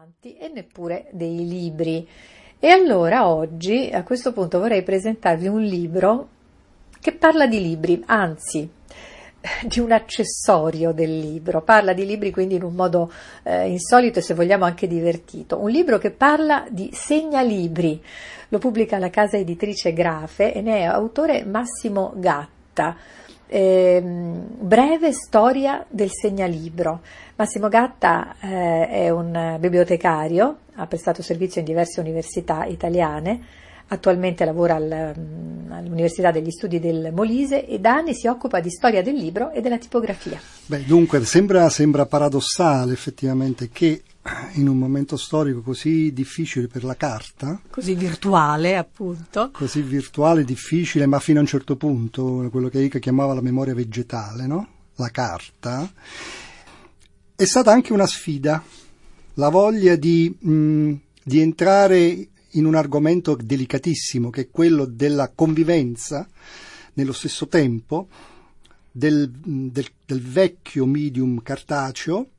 amanti e neppure dei libri. E allora oggi, a questo punto, vorrei presentarvi un libro che parla di libri, anzi, di un accessorio del libro. Parla di libri quindi in un modo insolito e, se vogliamo, anche divertito. Un libro che parla di segnalibri. Lo pubblica la casa editrice Grafe e ne è autore Massimo Gatta. Breve storia del segnalibro. Massimo Gatta è un bibliotecario, ha prestato servizio in diverse università italiane, attualmente lavora all'Università degli Studi del Molise e da anni si occupa di storia del libro e della tipografia. Dunque sembra paradossale effettivamente che in un momento storico così difficile per la carta, così virtuale appunto, così virtuale, difficile, ma fino a un certo punto, quello che Ica chiamava la memoria vegetale, no? La carta, è stata anche una sfida, la voglia di entrare in un argomento delicatissimo che è quello della convivenza nello stesso tempo del vecchio medium cartaceo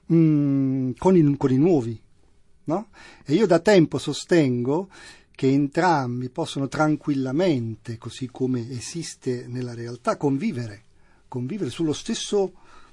con i nuovi, no? E io da tempo sostengo che entrambi possono tranquillamente, così come esiste nella realtà, convivere sulla stessa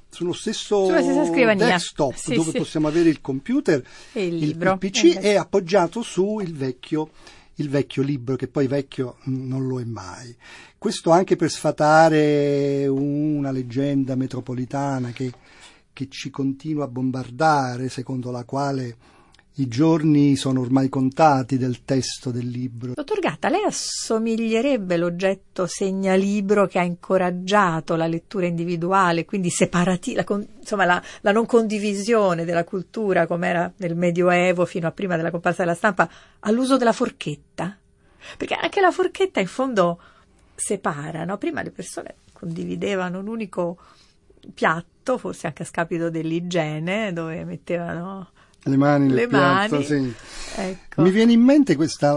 scrivania, desktop, sì, dove possiamo avere il computer e il libro, il PC è appoggiato su il vecchio libro, che poi vecchio non lo è mai. Questo anche per sfatare una leggenda metropolitana che ci continua a bombardare, secondo la quale i giorni sono ormai contati del testo del libro. Dottor Gatta, lei assomiglierebbe l'oggetto segnalibro che ha incoraggiato la lettura individuale, quindi la non condivisione della cultura, come era nel Medioevo fino a prima della comparsa della stampa, all'uso della forchetta? Perché anche la forchetta in fondo separa, no? Prima le persone condividevano un unico piatto, forse anche a scapito dell'igiene, dove mettevano le mani nel piatto, sì. Ecco. Mi viene in mente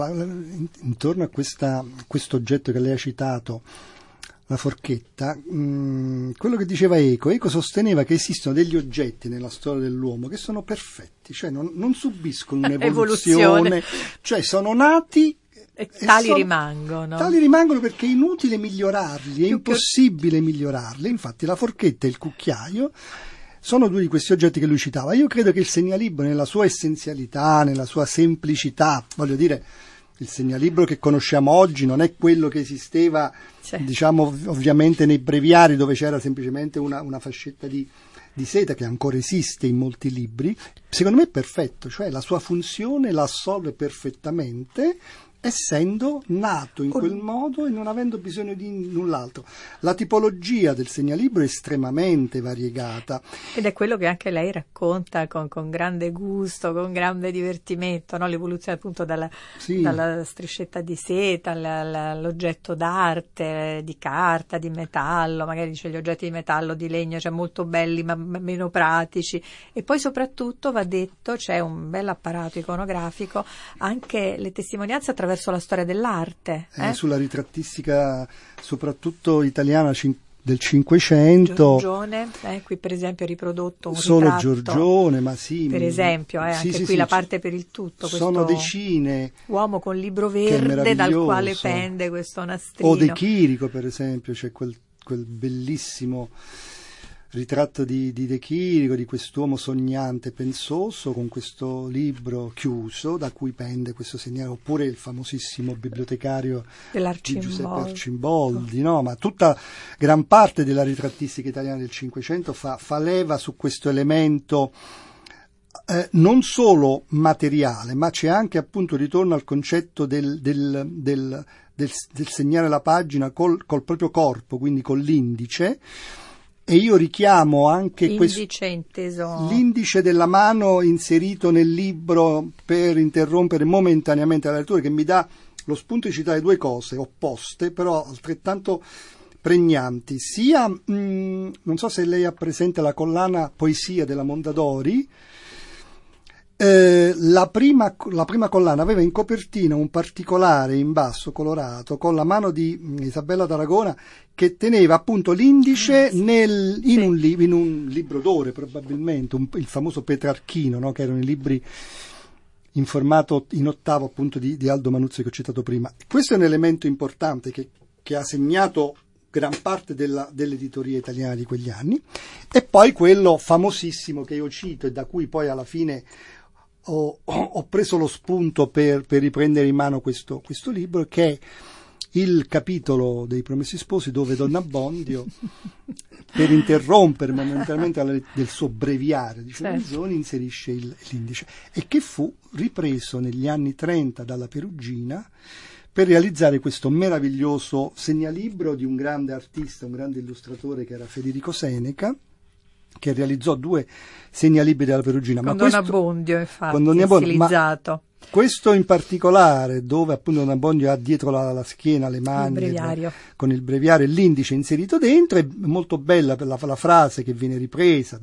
intorno a questo oggetto che lei ha citato, la forchetta, quello che diceva Eco sosteneva che esistono degli oggetti nella storia dell'uomo che sono perfetti, cioè non subiscono un'evoluzione, cioè sono nati e tali rimangono. Tali rimangono perché è inutile migliorarli, è impossibile migliorarli. Infatti la forchetta e il cucchiaio sono due di questi oggetti che lui citava. Io credo che il segnalibro, nella sua essenzialità, nella sua semplicità, voglio dire, il segnalibro che conosciamo oggi non è quello che esisteva, diciamo, ovviamente nei breviari, dove c'era semplicemente una fascetta di seta, che ancora esiste in molti libri. Secondo me è perfetto, cioè la sua funzione la assolve perfettamente, essendo nato in quel modo e non avendo bisogno di null'altro. La tipologia del segnalibro è estremamente variegata. Ed è quello che anche lei racconta con grande gusto, con grande divertimento, no? L'evoluzione appunto dalla striscetta di seta all'oggetto d'arte, di carta, di metallo, magari dice gli oggetti di metallo, di legno, cioè molto belli ma meno pratici. E poi soprattutto, va detto, c'è un bel apparato iconografico, anche le testimonianze attraverso la storia dell'arte. Sulla ritrattistica soprattutto italiana del Cinquecento. Giorgione, qui per esempio è riprodotto un solo ritratto. Giorgione, ma sì. Per esempio, anche qui la parte per il tutto. Sono decine. Uomo con libro verde dal quale pende questo nastrino. O De Chirico, per esempio, c'è quel bellissimo ritratto di De Chirico, di quest'uomo sognante, pensoso, con questo libro chiuso da cui pende questo segnale, oppure il famosissimo bibliotecario di Giuseppe Arcimboldi, no? Ma tutta gran parte della ritrattistica italiana del Cinquecento fa leva su questo elemento non solo materiale, ma c'è anche appunto ritorno al concetto del segnare la pagina col proprio corpo, quindi con l'indice. E io richiamo anche l'indice della mano inserito nel libro per interrompere momentaneamente la lettura, che mi dà lo spunto di citare due cose opposte, però altrettanto pregnanti. Sia, non so se lei ha presente la collana Poesia della Mondadori. La prima collana aveva in copertina un particolare in basso colorato con la mano di Isabella d'Aragona, che teneva appunto l'indice in un libro d'ore, probabilmente il famoso Petrarchino, no? Che erano i libri in formato in ottavo appunto di Aldo Manuzzi che ho citato prima. Questo è un elemento importante che ha segnato gran parte dell'editoria italiana di quegli anni, e poi quello famosissimo che io cito e da cui poi alla fine ho preso lo spunto per riprendere in mano questo libro, che è il capitolo dei Promessi Sposi, dove Don Abbondio, per interrompere momentaneamente del suo breviario di Fiorenzoni, inserisce l'indice, e che fu ripreso negli anni 30 dalla Perugina per realizzare questo meraviglioso segnalibro di un grande artista, un grande illustratore che era Federico Seneca, che realizzò 2 segnalibri della Perugina. Con Don Abbondio, infatti, stilizzato. Questo in particolare, dove appunto Don Abbondio ha dietro la schiena le mani con il breviario e l'indice inserito dentro, è molto bella per la frase che viene ripresa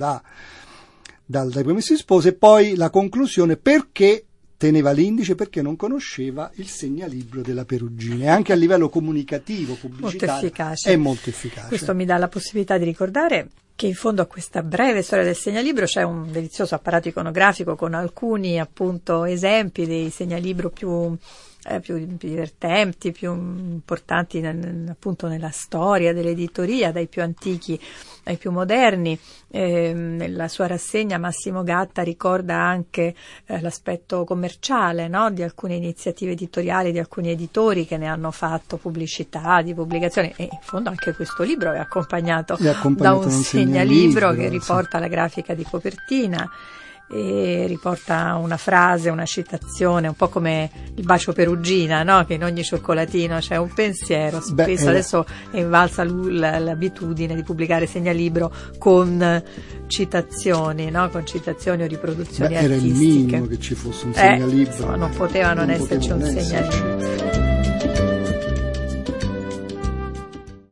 dai Promessi Sposi, e poi la conclusione: perché teneva l'indice? Perché non conosceva il segnalibro della Perugina, e anche a livello comunicativo, pubblicitario, è molto efficace. Questo mi dà la possibilità di ricordare che in fondo a questa breve storia del segnalibro c'è un delizioso apparato iconografico con alcuni appunto esempi dei segnalibro più divertenti, più importanti appunto nella storia dell'editoria, dai più antichi ai più moderni. Nella sua rassegna Massimo Gatta ricorda anche l'aspetto commerciale, no? Di alcune iniziative editoriali di alcuni editori che ne hanno fatto pubblicità di pubblicazioni, e in fondo anche questo libro è accompagnato da un segnalibro che riporta la grafica di copertina e riporta una frase, una citazione, un po' come il bacio Perugina, no? Che in ogni cioccolatino c'è un pensiero. Spesso adesso è invalsa l'abitudine di pubblicare segnalibro con citazioni, no? Con citazioni o riproduzioni artistiche. Era il minimo che ci fosse un segnalibro. Non poteva non esserci un segnalibro.